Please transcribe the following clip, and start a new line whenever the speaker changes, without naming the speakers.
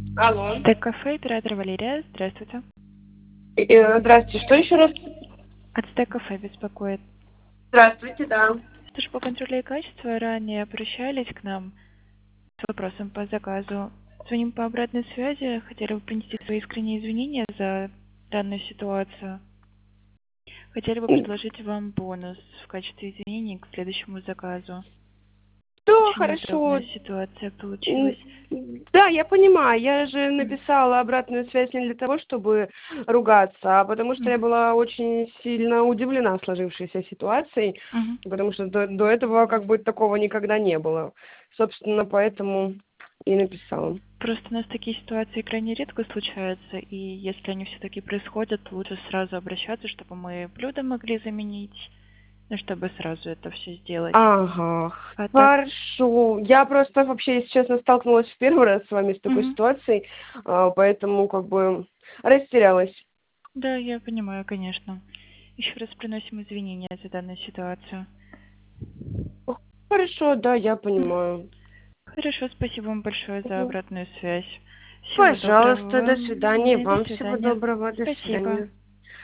Алло.
Стек-кафе, оператор Валерия. Здравствуйте.
Здравствуйте, что еще раз?
От Стек-кафе беспокоит.
Здравствуйте, да.
Служба контроля и качества ранее обращались к нам с вопросом по заказу. Звоним по обратной связи. Хотели бы принести свои искренние извинения за данную ситуацию. Хотели бы предложить вам бонус в качестве извинений к следующему заказу.
Все
Очень
хорошо.
неудобная ситуация получилась.
Да, я понимаю, я же написала обратную связь не для того, чтобы ругаться, а потому что я
Мгм.
была очень сильно удивлена сложившейся ситуацией,
Мгм.
потому что до этого как бы такого никогда не было. Собственно, поэтому и написала.
Просто у нас такие ситуации крайне редко случаются, и если они все-таки происходят, лучше сразу обращаться, чтобы мы блюда могли заменить, ну, чтобы сразу это все сделать.
Ага,
А так,
хорошо. Я просто вообще, если честно, столкнулась в первый раз с вами с такой
мгм.
ситуацией, поэтому как бы растерялась.
Да, я понимаю, конечно. Еще раз приносим извинения за данную ситуацию.
Хорошо, да, я
Мгм.
понимаю.
Хорошо, спасибо вам большое за
Мгм.
обратную связь. Всего доброго
Пожалуйста, до
вам.
свидания.
Да, до
Вам всего
свидания.
доброго. До
Спасибо.
свидания.